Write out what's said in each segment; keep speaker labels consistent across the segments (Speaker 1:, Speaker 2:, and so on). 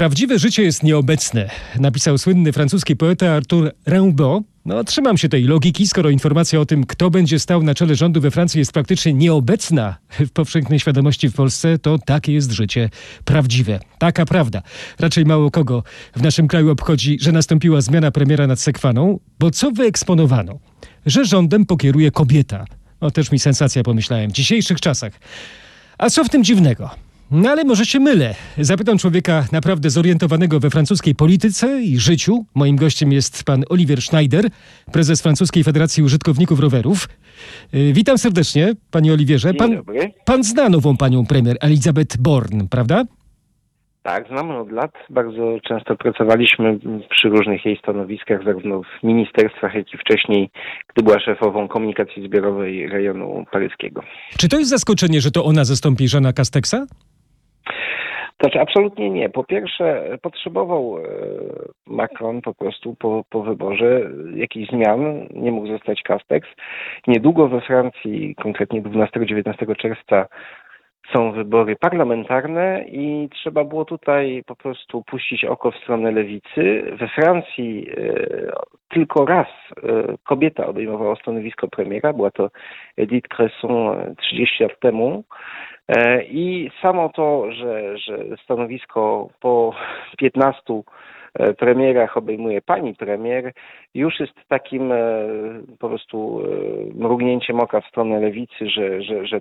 Speaker 1: Prawdziwe życie jest nieobecne, napisał słynny francuski poeta Arthur Rimbaud. Trzymam się tej logiki, skoro informacja o tym, kto będzie stał na czele rządu we Francji, jest praktycznie nieobecna w powszechnej świadomości w Polsce, to takie jest życie prawdziwe. Taka prawda. Raczej mało kogo w naszym kraju obchodzi, że nastąpiła zmiana premiera nad Sekwaną, bo co wyeksponowano? Że rządem pokieruje kobieta. Też mi sensacja, pomyślałem, w dzisiejszych czasach. A co w tym dziwnego? Ale może się mylę. Zapytam człowieka naprawdę zorientowanego we francuskiej polityce i życiu. Moim gościem jest pan Olivier Schneider, prezes Francuskiej Federacji Użytkowników Rowerów. Witam serdecznie, panie Oliwierze.
Speaker 2: Dzień dobry.
Speaker 1: Pan zna nową panią premier Elisabeth Borne, prawda?
Speaker 2: Tak, znamy od lat. Bardzo często pracowaliśmy przy różnych jej stanowiskach, zarówno w ministerstwach, jak i wcześniej, gdy była szefową komunikacji zbiorowej rejonu paryskiego.
Speaker 1: Czy to jest zaskoczenie, że to ona zastąpi Jeana Castexa?
Speaker 2: Znaczy, absolutnie nie. Po pierwsze, potrzebował Macron po prostu po wyborze jakichś zmian. Nie mógł zostać Castex. Niedługo we Francji, konkretnie 12-19 czerwca, są wybory parlamentarne i trzeba było tutaj po prostu puścić oko w stronę lewicy. We Francji tylko raz kobieta obejmowała stanowisko premiera, była to Edith Cresson 30 lat temu. I samo to, że stanowisko po 15 premierach obejmuje pani premier, już jest takim po prostu mrugnięciem oka w stronę lewicy, że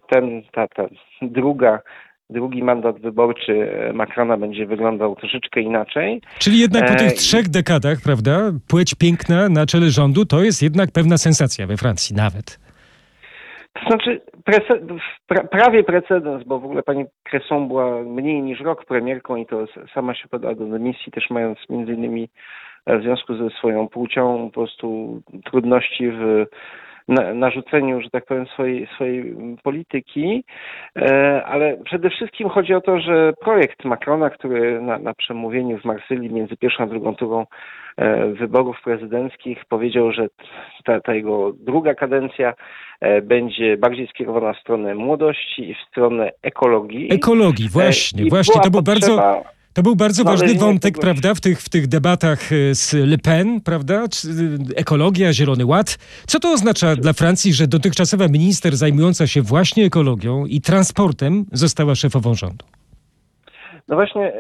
Speaker 2: drugi mandat wyborczy Macrona będzie wyglądał troszeczkę inaczej.
Speaker 1: Czyli jednak po tych 3 dekadach, prawda, płeć piękna na czele rządu to jest jednak pewna sensacja we Francji nawet.
Speaker 2: To znaczy prawie precedens, bo w ogóle pani Cresson była mniej niż rok premierką i to sama się podała do dymisji, też mając między innymi w związku ze swoją płcią po prostu trudności w narzuceniu, że tak powiem, swojej polityki, ale przede wszystkim chodzi o to, że projekt Macrona, który na przemówieniu w Marsylii między pierwszą a drugą turą wyborów prezydenckich powiedział, że ta jego druga kadencja będzie bardziej skierowana w stronę młodości i w stronę ekologii.
Speaker 1: Ekologii, właśnie. To był bardzo ważny wątek, prawda, w tych debatach z Le Pen, prawda? Ekologia, Zielony Ład. Co to oznacza dla Francji, że dotychczasowa minister zajmująca się właśnie ekologią i transportem została szefową rządu?
Speaker 2: No właśnie,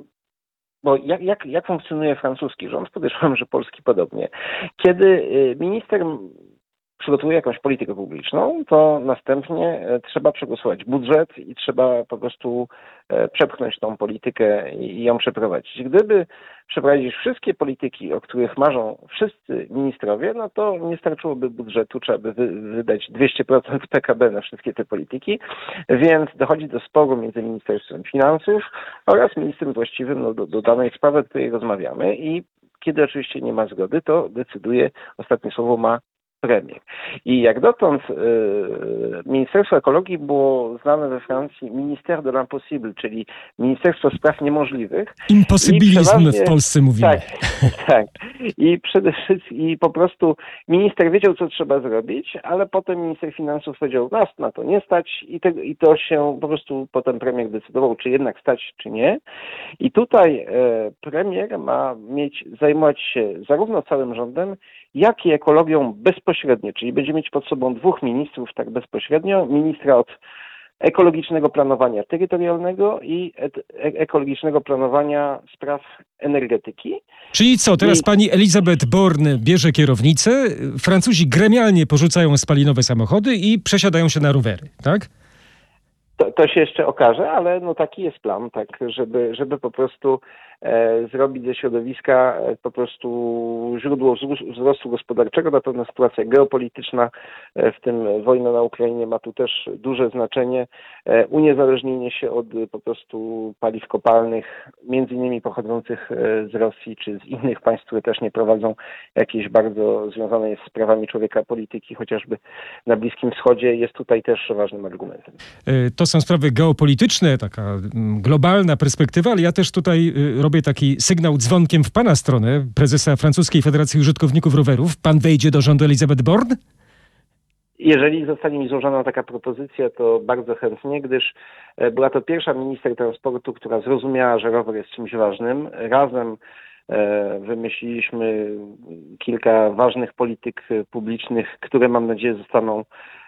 Speaker 2: bo jak funkcjonuje francuski rząd? Podejrzewam, że polski podobnie. Kiedy minister przygotowuje jakąś politykę publiczną, to następnie trzeba przegłosować budżet i trzeba po prostu przepchnąć tą politykę i ją przeprowadzić. Gdyby przeprowadzić wszystkie polityki, o których marzą wszyscy ministrowie, no to nie starczyłoby budżetu, trzeba by wydać 200% PKB na wszystkie te polityki, więc dochodzi do sporu między Ministerstwem Finansów oraz ministrem właściwym do danej sprawy, o której rozmawiamy i kiedy oczywiście nie ma zgody, to decyduje, ostatnie słowo ma premier. I jak dotąd Ministerstwo Ekologii było znane we Francji Ministère de l'Impossible, czyli Ministerstwo Spraw Niemożliwych.
Speaker 1: Imposybilizm w Polsce mówimy.
Speaker 2: Tak. I przede wszystkim po prostu minister wiedział, co trzeba zrobić, ale potem minister finansów powiedział, nas na to nie stać i to się po prostu potem premier decydował, czy jednak stać, czy nie. I tutaj premier ma zajmować się zarówno całym rządem, jak i ekologią bezpośrednio, czyli będzie mieć pod sobą 2 ministrów tak bezpośrednio, ministra od ekologicznego planowania terytorialnego i ekologicznego planowania spraw energetyki.
Speaker 1: Czyli co, teraz pani Elisabeth Borne bierze kierownicę, Francuzi gremialnie porzucają spalinowe samochody i przesiadają się na rowery, tak?
Speaker 2: To się jeszcze okaże, ale taki jest plan, tak, żeby po prostu zrobić ze środowiska po prostu źródło wzrostu gospodarczego. Na pewno sytuacja geopolityczna, w tym wojna na Ukrainie ma tu też duże znaczenie. Uniezależnienie się od po prostu paliw kopalnych, między innymi pochodzących z Rosji czy z innych państw, które też nie prowadzą jakiejś bardzo związanej z prawami człowieka polityki, chociażby na Bliskim Wschodzie, jest tutaj też ważnym argumentem.
Speaker 1: To są sprawy geopolityczne, taka globalna perspektywa, ale ja też tutaj robię taki sygnał dzwonkiem w pana stronę, prezesa Francuskiej Federacji Użytkowników Rowerów. Pan wejdzie do rządu Elisabeth Borne?
Speaker 2: Jeżeli zostanie mi złożona taka propozycja, to bardzo chętnie, gdyż była to pierwsza minister transportu, która zrozumiała, że rower jest czymś ważnym. Razem wymyśliliśmy kilka ważnych polityk publicznych, które mam nadzieję zostaną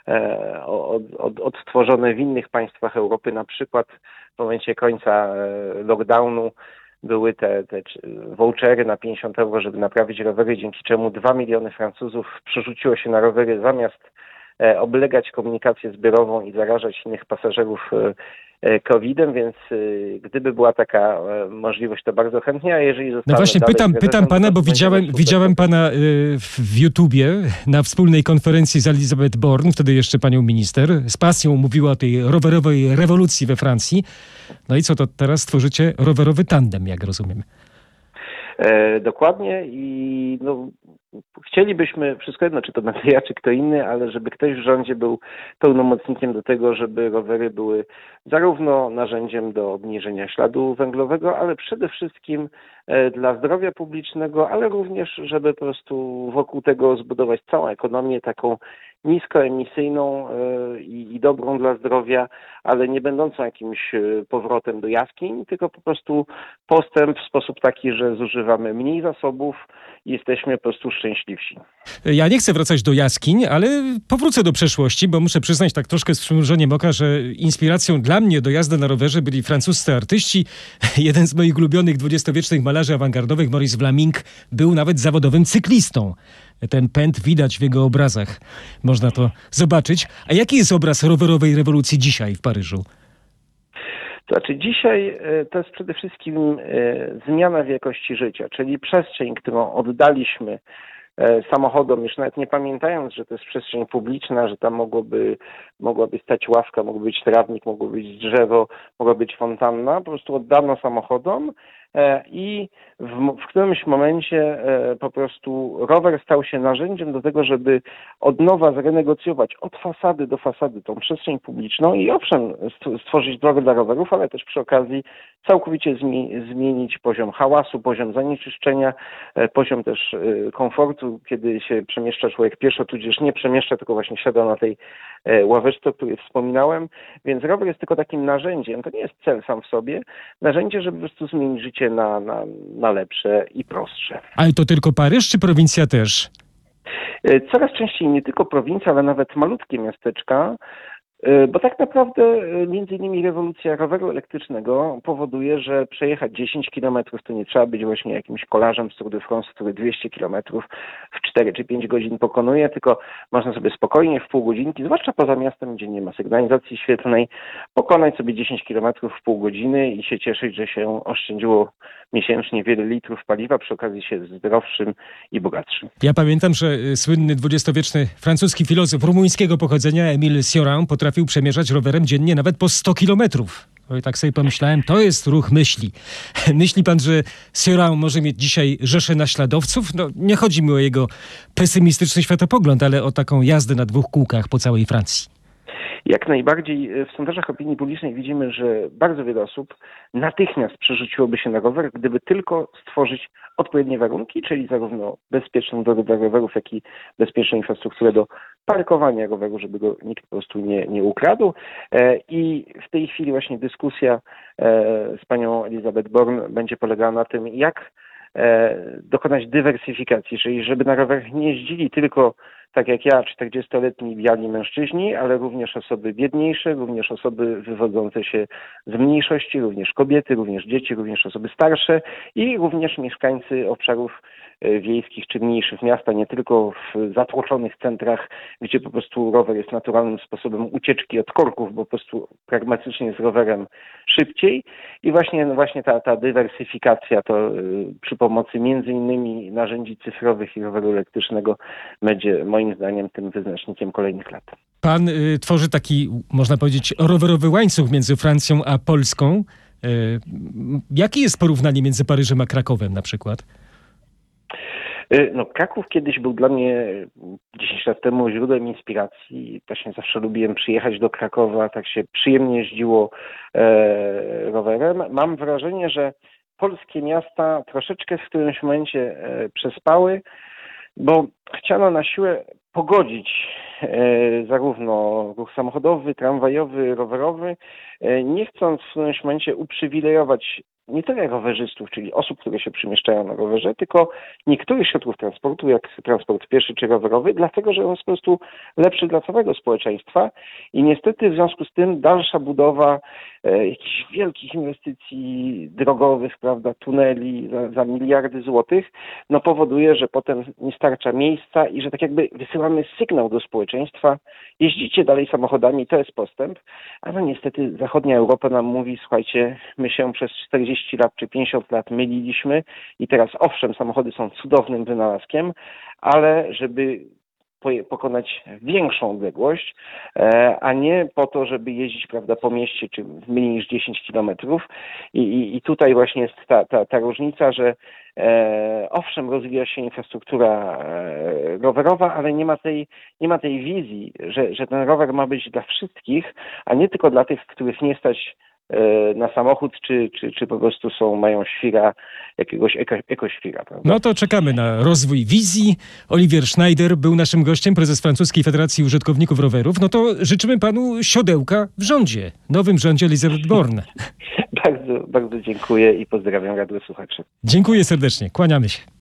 Speaker 2: odtworzone w innych państwach Europy. Na przykład w momencie końca lockdownu były te vouchery na 50 euro, żeby naprawić rowery, dzięki czemu 2 miliony Francuzów przerzuciło się na rowery zamiast oblegać komunikację zbiorową i zarażać innych pasażerów COVID-em, więc gdyby była taka możliwość, to bardzo chętnie, a jeżeli zostanę
Speaker 1: No właśnie
Speaker 2: dalej
Speaker 1: pytam pana, bo
Speaker 2: prezesem,
Speaker 1: widziałem pana w YouTubie na wspólnej konferencji z Elizabeth Born, wtedy jeszcze panią minister, z pasją mówiła o tej rowerowej rewolucji we Francji. No i co, to teraz tworzycie rowerowy tandem, jak rozumiem.
Speaker 2: Dokładnie i chcielibyśmy, wszystko jedno, czy to będę ja, czy kto inny, ale żeby ktoś w rządzie był pełnomocnikiem do tego, żeby rowery były zarówno narzędziem do obniżenia śladu węglowego, ale przede wszystkim dla zdrowia publicznego, ale również, żeby po prostu wokół tego zbudować całą ekonomię taką niskoemisyjną i dobrą dla zdrowia, ale nie będącą jakimś powrotem do jaskiń, tylko po prostu postęp w sposób taki, że zużywamy mniej zasobów i jesteśmy po prostu szczęśliwsi.
Speaker 1: Ja nie chcę wracać do jaskiń, ale powrócę do przeszłości, bo muszę przyznać tak troszkę z przymrużeniem oka, że inspiracją dla mnie do jazdy na rowerze byli francuscy artyści. Jeden z moich ulubionych dwudziestowiecznych malarzy awangardowych, Maurice Vlaminck, był nawet zawodowym cyklistą. Ten pęd widać w jego obrazach. Można to zobaczyć. A jaki jest obraz rowerowej rewolucji dzisiaj w Paryżu?
Speaker 2: To znaczy dzisiaj to jest przede wszystkim zmiana w jakości życia, czyli przestrzeń, którą oddaliśmy samochodom, już nawet nie pamiętając, że to jest przestrzeń publiczna, że tam mogłaby stać ławka, mógłby być trawnik, mogło być drzewo, mogła być fontanna, po prostu oddano samochodom i w którymś momencie po prostu rower stał się narzędziem do tego, żeby od nowa zrenegocjować od fasady do fasady tą przestrzeń publiczną i owszem stworzyć drogę dla rowerów, ale też przy okazji całkowicie zmienić poziom hałasu, poziom zanieczyszczenia, poziom też komfortu, kiedy się przemieszcza człowiek pieszo, tudzież nie przemieszcza, tylko właśnie siada na tej ławeczce, o której wspominałem, więc rower jest tylko takim narzędziem, to nie jest cel sam w sobie, narzędzie, żeby po prostu zmienić życie na lepsze i prostsze.
Speaker 1: Ale to tylko Paryż, czy prowincja też?
Speaker 2: Coraz częściej nie tylko prowincja, ale nawet malutkie miasteczka, bo tak naprawdę między innymi rewolucja roweru elektrycznego powoduje, że przejechać 10 km to nie trzeba być właśnie jakimś kolarzem z Tour de France, który 200 km w 4 czy 5 godzin pokonuje, tylko można sobie spokojnie w pół godzinki, zwłaszcza poza miastem, gdzie nie ma sygnalizacji świetlnej, pokonać sobie 10 km w pół godziny i się cieszyć, że się oszczędziło miesięcznie wiele litrów paliwa, przy okazji się zdrowszym i bogatszym.
Speaker 1: Ja pamiętam, że słynny dwudziestowieczny francuski filozof rumuńskiego pochodzenia Émile Cioran potrafił przemierzać rowerem dziennie nawet po 100 kilometrów. I tak sobie pomyślałem, to jest ruch myśli. Myśli pan, że Cioran może mieć dzisiaj rzeszę naśladowców? No, nie chodzi mi o jego pesymistyczny światopogląd, ale o taką jazdę na 2 kółkach po całej Francji.
Speaker 2: Jak najbardziej w sondażach opinii publicznej widzimy, że bardzo wiele osób natychmiast przerzuciłoby się na rower, gdyby tylko stworzyć odpowiednie warunki, czyli zarówno bezpieczną drogę dla rowerów, jak i bezpieczną infrastrukturę do parkowania roweru, żeby go nikt po prostu nie ukradł. I w tej chwili właśnie dyskusja z panią Elizabeth Born będzie polegała na tym, jak dokonać dywersyfikacji, czyli żeby na rowerach nie jeździli tylko tak jak ja, 40-letni biali mężczyźni, ale również osoby biedniejsze, również osoby wywodzące się z mniejszości, również kobiety, również dzieci, również osoby starsze i również mieszkańcy obszarów wiejskich czy mniejszych miast, a nie tylko w zatłoczonych centrach, gdzie po prostu rower jest naturalnym sposobem ucieczki od korków, bo po prostu pragmatycznie z rowerem szybciej. I właśnie ta dywersyfikacja to przy pomocy między innymi narzędzi cyfrowych i roweru elektrycznego będzie moim zdaniem tym wyznacznikiem kolejnych lat.
Speaker 1: Pan tworzy taki, można powiedzieć, rowerowy łańcuch między Francją a Polską. Jakie jest porównanie między Paryżem a Krakowem na przykład?
Speaker 2: No, Kraków kiedyś był dla mnie 10 lat temu źródłem inspiracji. Właśnie zawsze lubiłem przyjechać do Krakowa, tak się przyjemnie jeździło rowerem. Mam wrażenie, że polskie miasta troszeczkę w którymś momencie przespały. bo chciano na siłę pogodzić zarówno ruch samochodowy, tramwajowy, rowerowy, nie chcąc w którymś momencie uprzywilejować nie tyle rowerzystów, czyli osób, które się przemieszczają na rowerze, tylko niektórych środków transportu, jak transport pieszy czy rowerowy, dlatego że on jest po prostu lepszy dla całego społeczeństwa i niestety w związku z tym dalsza budowa jakichś wielkich inwestycji drogowych, prawda, tuneli za miliardy złotych, no powoduje, że potem nie starcza miejsca i że tak jakby wysyłamy sygnał do społeczeństwa, jeździcie dalej samochodami, to jest postęp, a no niestety zachodnia Europa nam mówi, słuchajcie, my się przez 40 lat czy 50 lat myliliśmy i teraz owszem, samochody są cudownym wynalazkiem, ale żeby pokonać większą odległość, a nie po to, żeby jeździć, prawda, po mieście czy w mniej niż 10 kilometrów. I tutaj właśnie jest ta różnica, że owszem, rozwija się infrastruktura rowerowa, ale nie ma tej wizji, że ten rower ma być dla wszystkich, a nie tylko dla tych, których nie stać na samochód, czy po prostu mają świra, jakiegoś ekoświra. Prawda?
Speaker 1: No to czekamy na rozwój wizji. Oliwier Schneider był naszym gościem, prezes Francuskiej Federacji Użytkowników Rowerów. No to życzymy panu siodełka w rządzie, nowym rządzie Elisabeth Borne.
Speaker 2: Bardzo, bardzo dziękuję i pozdrawiam radosłuchaczy.
Speaker 1: Dziękuję serdecznie, kłaniamy się.